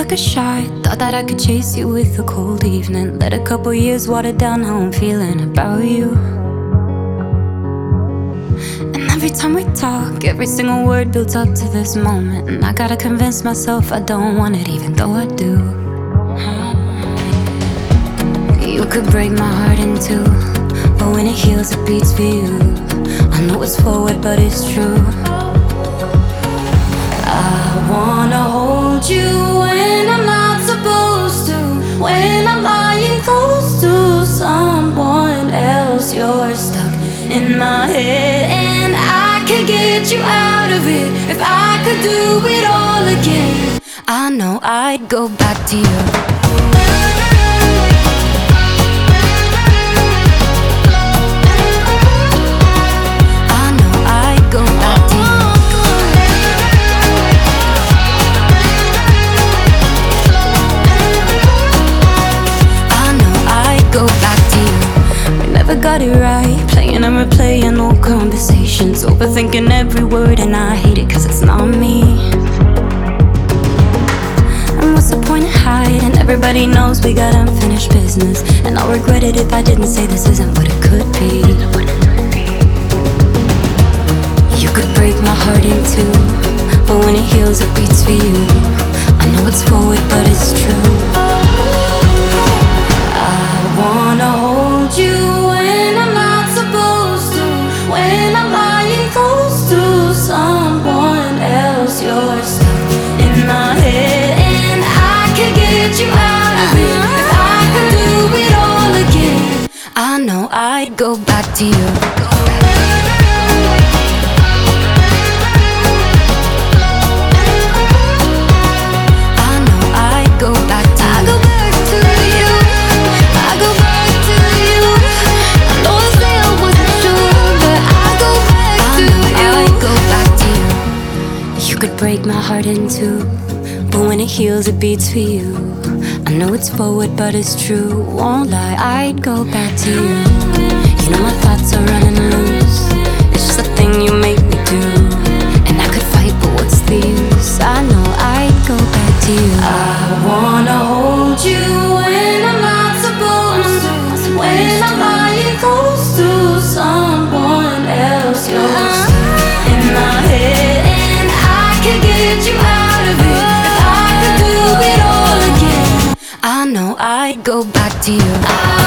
like a shot. Thought that I could chase you with a cold evening. Let a couple years water down how I'm feeling about you. And every time we talk, every single word builds up to this moment. And I gotta convince myself I don't want it, even though I do. You could break my heart in two, but when it heals, it beats for you. I know it's forward, but it's true. I wanna hold you when I'm not supposed to, when I'm lying close to someone else. You're stuck in my head, and I could get you out of it if I could do it all again. I know I'd go back to you. Got it right, playing and replaying old conversations, overthinking every word, and I hate it cause it's not me. And what's the point of hiding? Everybody knows we got unfinished business, and I'll regret it if I didn't say this isn't what it could be. You could break my heart in two, but when it heals it beats for you. I know it's forward but it's true. I wanna hold you when I'm not supposed to, when I'm lying close to someone else. You're stuck in my head, and I could get you out of it if I could do it all again. I know I'd go back to you. Break my heart in two, but when it heals it beats for you. I know it's forward but it's true, won't lie, I'd go back to you. You know my thoughts are running loose, it's just a thing you make me do. And I could fight but what's the use? I know I'd go back to you. I wanna hold you when I'm not supposed to, when I'm lying close to someone else. You're stuck in my head, get you out of it if I could do it all again. I know I'd go back to you.